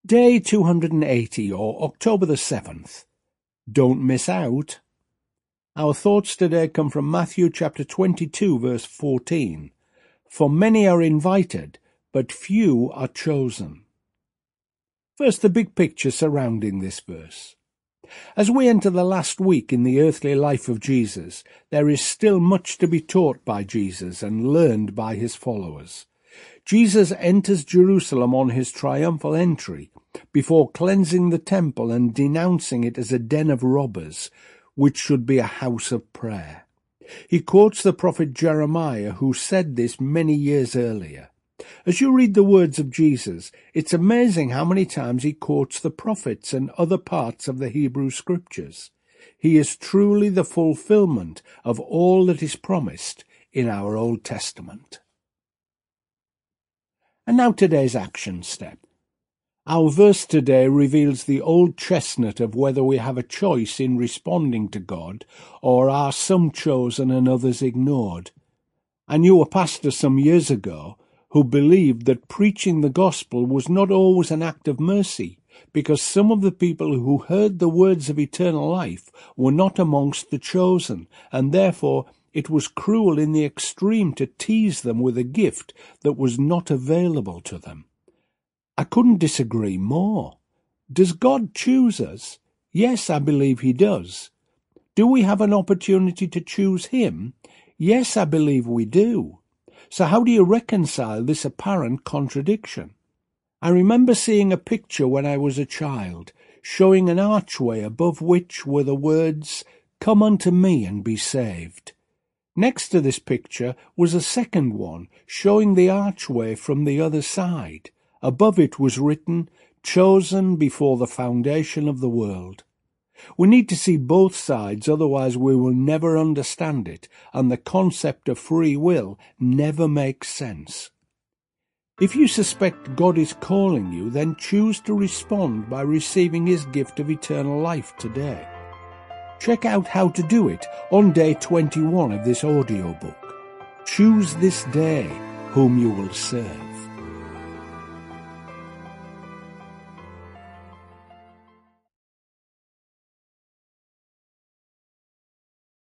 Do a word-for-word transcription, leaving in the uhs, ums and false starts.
Day two hundred eighty, or October the seventh. Don't miss out. Our thoughts today come from Matthew chapter twenty-two, verse fourteen. For many are invited, but few are chosen. First, the big picture surrounding this verse. As we enter the last week in the earthly life of Jesus, there is still much to be taught by Jesus and learned by his followers. Jesus enters Jerusalem on his triumphal entry, before cleansing the temple and denouncing it as a den of robbers, which should be a house of prayer. He quotes the prophet Jeremiah, who said this many years earlier. As you read the words of Jesus, it's amazing how many times he quotes the prophets and other parts of the Hebrew Scriptures. He is truly the fulfillment of all that is promised in our Old Testament. And now today's action step. Our verse today reveals the old chestnut of whether we have a choice in responding to God, or are some chosen and others ignored. I knew a pastor some years ago who believed that preaching the gospel was not always an act of mercy, because some of the people who heard the words of eternal life were not amongst the chosen, and therefore it was cruel in the extreme to tease them with a gift that was not available to them. I couldn't disagree more. Does God choose us? Yes, I believe he does. Do we have an opportunity to choose him? Yes, I believe we do. So how do you reconcile this apparent contradiction? I remember seeing a picture when I was a child, showing an archway above which were the words, "Come unto me and be saved." Next to this picture was a second one, showing the archway from the other side. Above it was written, "Chosen before the foundation of the world." We need to see both sides, otherwise we will never understand it, and the concept of free will never makes sense. If you suspect God is calling you, then choose to respond by receiving his gift of eternal life today. Check out how to do it on day twenty-one of this audiobook. Choose this day whom you will serve.